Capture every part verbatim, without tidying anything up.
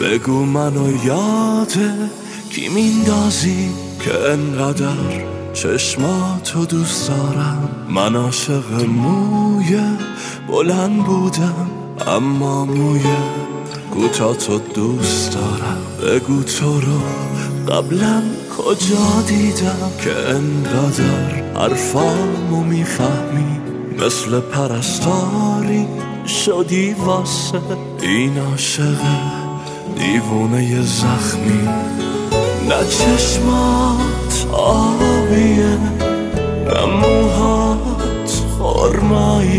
بگو منو یاده کی میندازی که انقدر چشماتو دوست دارم. من عاشق موی بلند بودم اما موی کوتاه‌تو دوست دارم. بگو تو رو قبلا کجا دیدم که انقدر حرفامو میفهمی، مثل پرستاری شدی واسه این عاشق دیوونه زخمی. نه چشمات آبیه نه موهات خرمایی،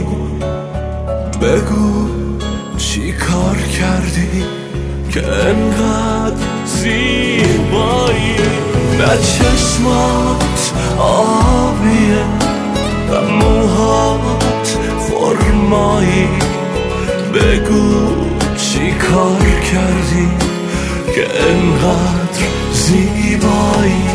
بگو چی کار کردی که انقدر زیبایی. نه چشمات آبیه نه موهات خرمایی، بگو چی کار کردی که انقدر زیبایی.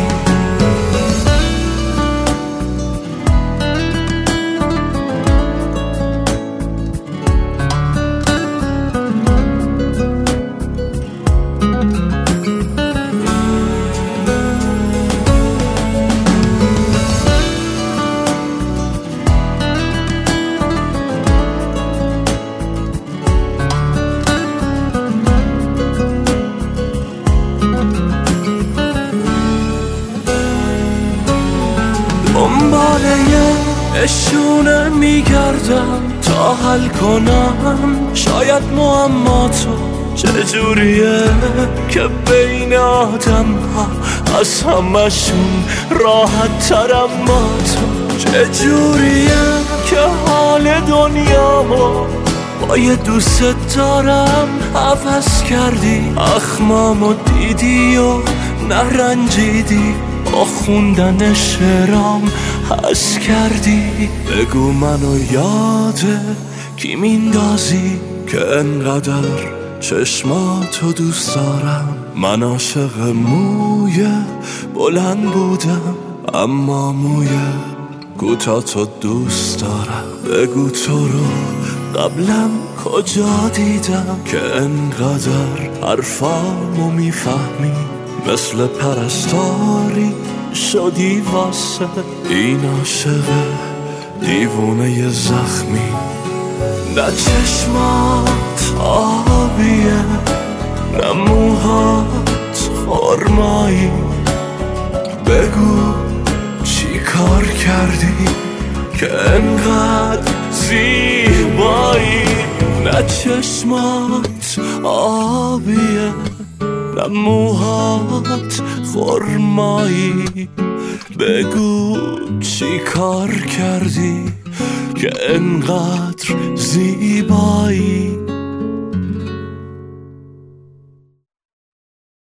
دنباله اشونه میگردم تا حل کنم شاید معماتو چجوریه که بین آدم ها از همشون راحت ترم با تو. چجوریه که حال دنیامو با یه دوست دارم عوض کردی، اخمامو دیدی و نرنجیدی، با خوندن شعرام حس کردی. بگو منو یاده کی میندازی که انقدر چشماتو دوست دارم. من عاشق موی بلند بودم اما موی کوتاه‌تو دوست دارم. بگو تو رو قبلا کجا دیدم که انقدر حرفامو میفهمی، مثل پرستاری شدی واسه این عاشق دیوونه زخمی. نه چشمات آبیه نه موهات خرمایی، بگو چی کار کردی که انقدر زیبایی. نه چشمات آبیه نه موهات خرمایی، بگو چی کار کردی که انقدر زیبایی.